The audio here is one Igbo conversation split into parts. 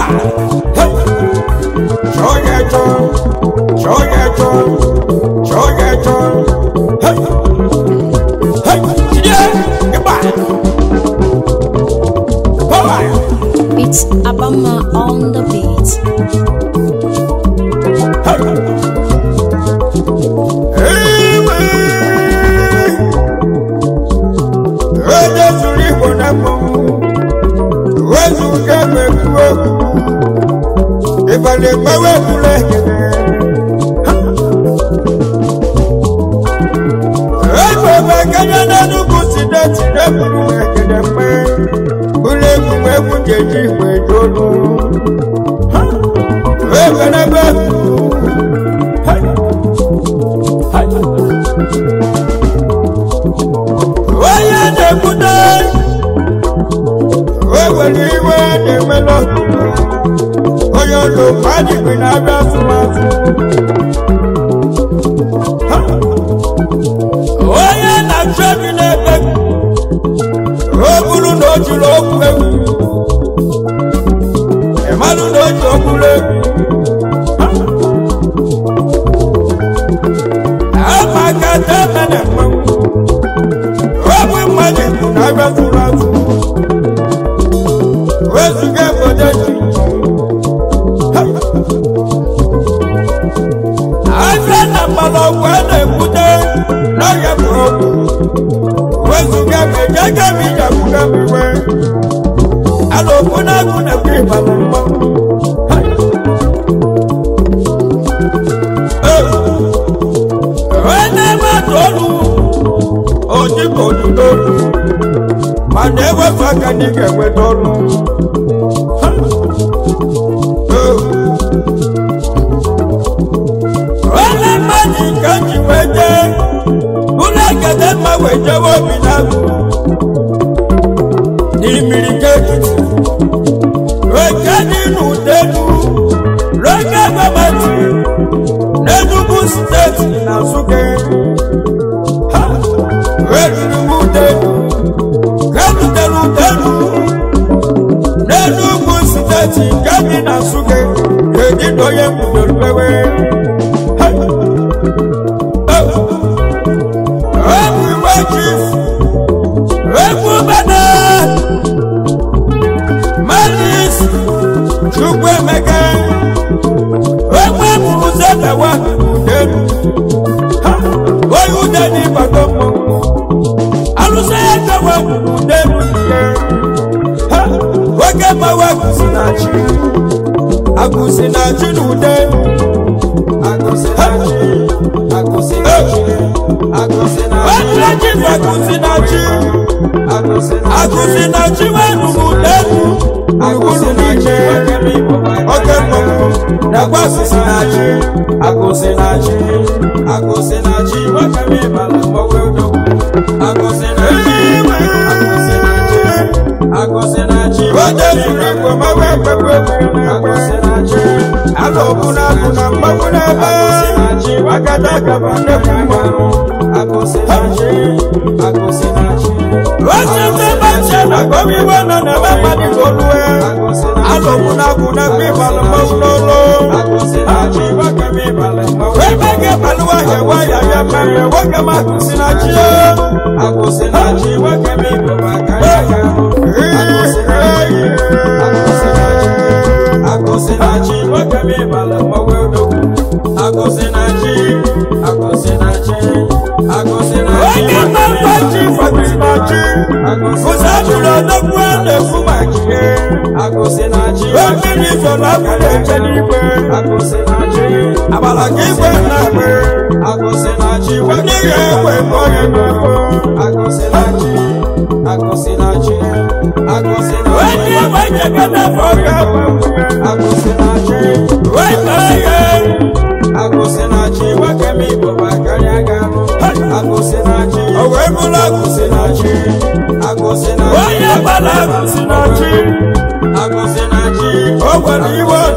It's Abama on the beat.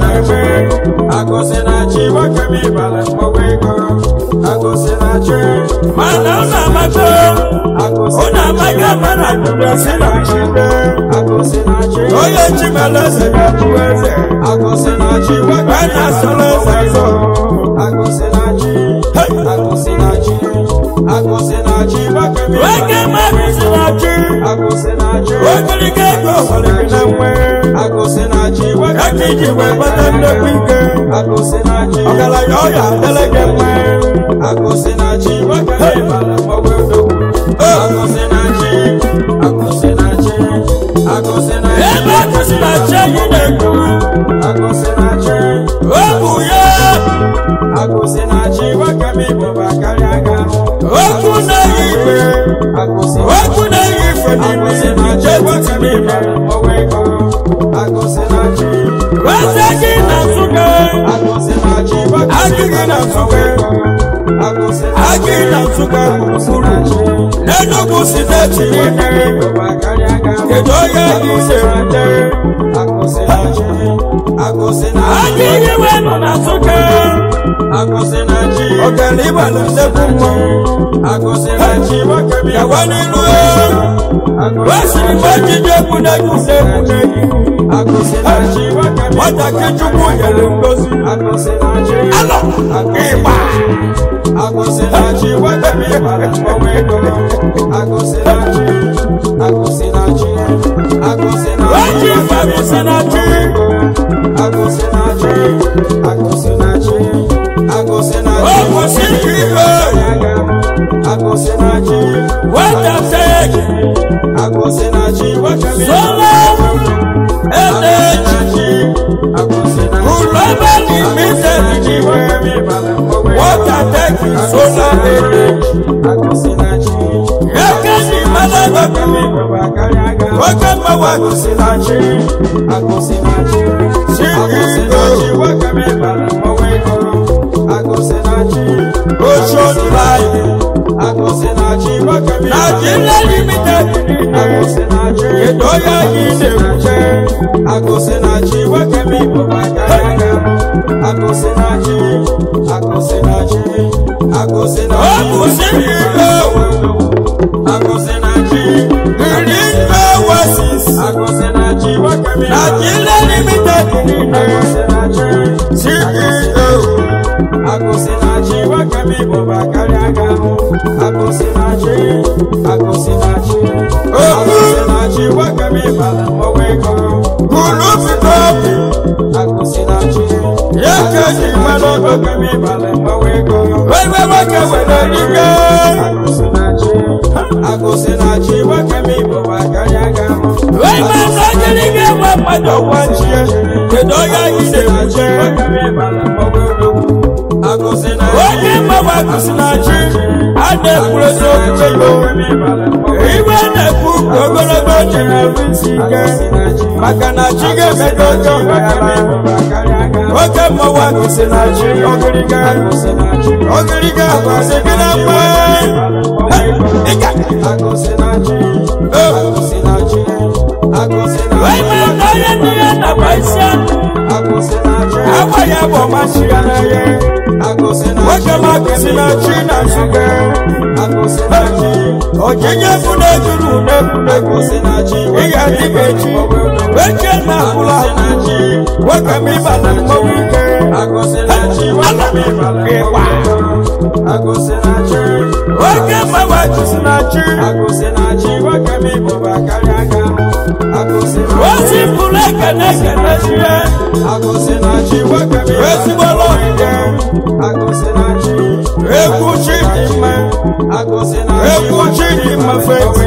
Agosinachi, mana una mago una maga mana kusi na chibe oye chimele se ya tuweze wana solo saizo wake mabisinachi wakilikeko walikinamwe akijiwe patende pike ogala yoya delegeme ebe akusinachi yineku obuye okuna yife nimi jebutimi wasagi na suke agigi na suke n'enugwu sineti niile kedu onye ise agigi wenu na suke ogele ibalu nnekwu mmọnwụ yawa n'ilu wasiri gbajije ekwunegwu nwatakị chukwu nyere ngozi alọ ịgba waji fabisinachi okwusirigo watateki sola eneji ulobali mitedi watateki sola eneji yakeni malagabi wakama wakusinachi sikigo ocean life Nigeria limited kedoya yine Nigeria limited CEO Agosinachi wakami boba kariaga Agosinachi wakami bala moweko Kulufikopi Agosinachi Yakaji malo wakami bala moweko Wewe wake weneriga Agosinachi wakami boba kariaga Wewe sajiriga wapado wanchie Kedoya ide wache wakami bala moweko Oge mama kusinachi ade kureso kuyo iwe neku ogologo jina vinsike makana chige medojo oge mama kusinachi ogiriga kwasekina mwe ika wema naya niya na baisya awa ya boma shiga na ye wakama kusinachi na suga ojije kuna juru neku iya dikechi weche na kula wakami bala mawike wakama wakusinachi wakami boba kariaga wasi kule kene shiye wesi bolo ide ekuchi ima feti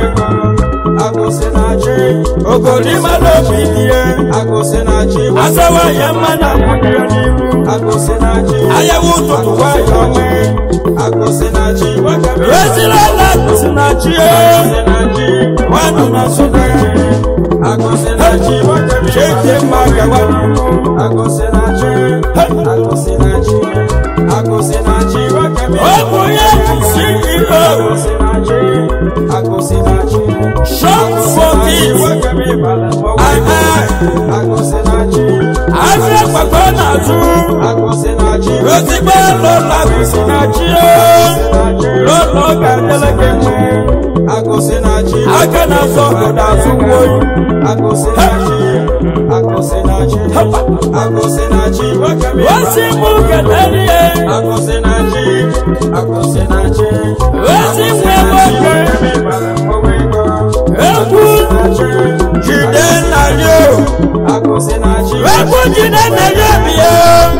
ogoli malo bidie asawa yamana kudiyaniru ayawu tutu wa yome wesi lala kusinachi wanu na suga Shake Magawani Shop for this. gbàgbọ́ n'azụ ezigbo lọlọ agụsị na chi lọlọ ga-adịla gị mma aka na-azọ ọgọdọ azụ nwoyi osi mụ kelere ya osi nwe nwoke egwu jide nna ya egwu jide nna ya bịa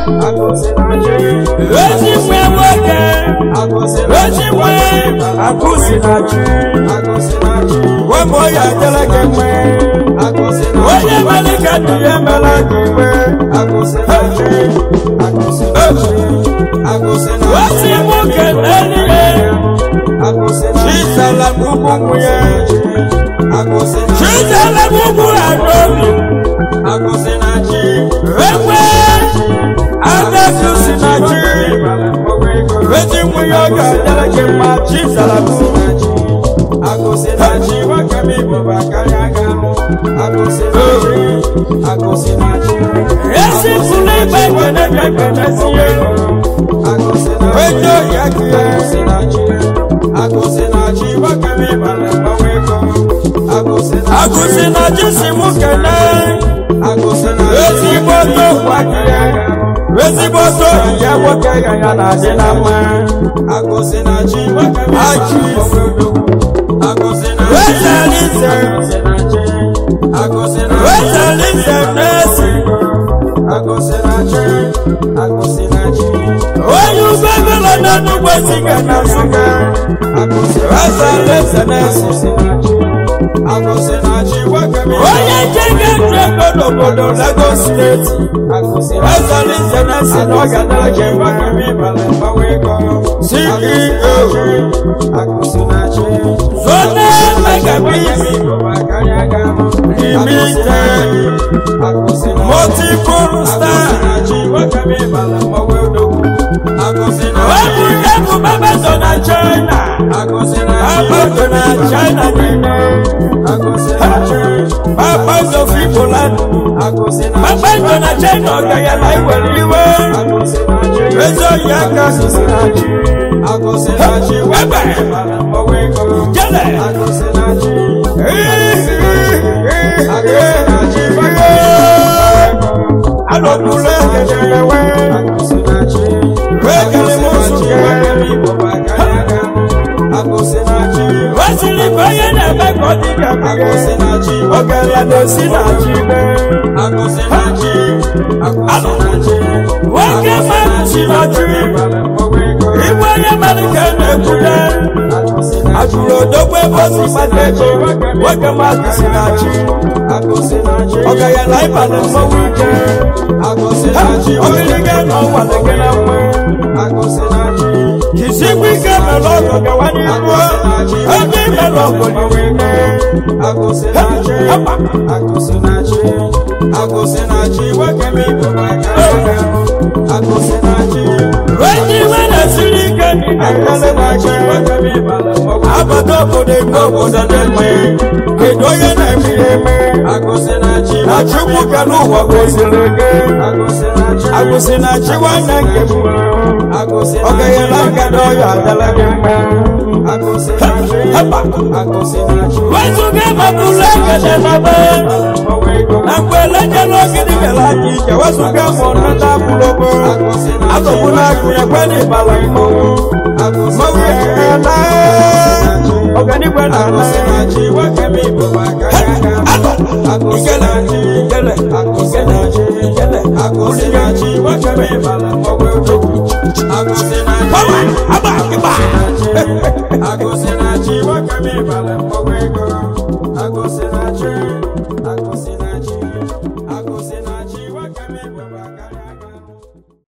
osi nwe nwoke osi nwe agụsị na chi wemụ ya adịla gị mma onye mere ka dị ya mere gị mma osi mụ kelere ya chisala gbugbu ya chisala gbugbu adọbi ekwe adọbi na chi ezi nwe ya ọ ga-adịla gị mma chisala gbugbu esi fúnlẹ̀ ìgbà ìgbẹ̀nẹ̀gbẹ̀nẹ̀ sí yẹ ẹjọ́ ìyá kí ẹ agosinaji si mú kẹlẹ́ ezigbo tó wá kí ẹ ezigbo tó ìyẹ́wó kẹyà yà nà dí nà mọ́ ají wezalize nesi onye ugbegolo na nnukwu esiga na nsụga wezalize nesi onye njege ego n'obodo Lagos steeti wezalize nesi na ọ ga-adara gị mma CEO Zone Megabis Limited Multiple Star Webu Babazo na China Babazo na China Babazo Fiboland Babazo na China Ogaya na Iweliwe Rezo Yaka Sisinachi Webe Jele Alokule Gedewe Wekele Musuke Wasili Koye Nebe Kodika Ogala Dosinachi Wake Manushinachi Iwe Yamalika Nekude Ajuro Dogwe Bosi Mateko Wake Manushinachi Ogaya Laiba Nemo Wike Ogiliga No Walekena Mwe Kisikwike Meloko Gawani Mwe Egi Meloko Niwine Agosinachi Wakemi Bobaka Wendy Wena Sirike Akale Machi Wakemi Balamogo Abato Bode Gogo Dademe Kedoye Nemieme Achukwu Kanu Wagosirike Agosinachi Wanangemu Ogaya Langado Yadalageme Wezuge Mabuleke Denabe Nakweleje Logidi Gelaki Wasuga Monata Bulobo Azobuna Kuyekweni Balaimo Mawiyekela Ogani Bwenana Wakemi Bobaka Igele Agosinachi Wakemi Balamogo Agosinachi Wakemi Balamogo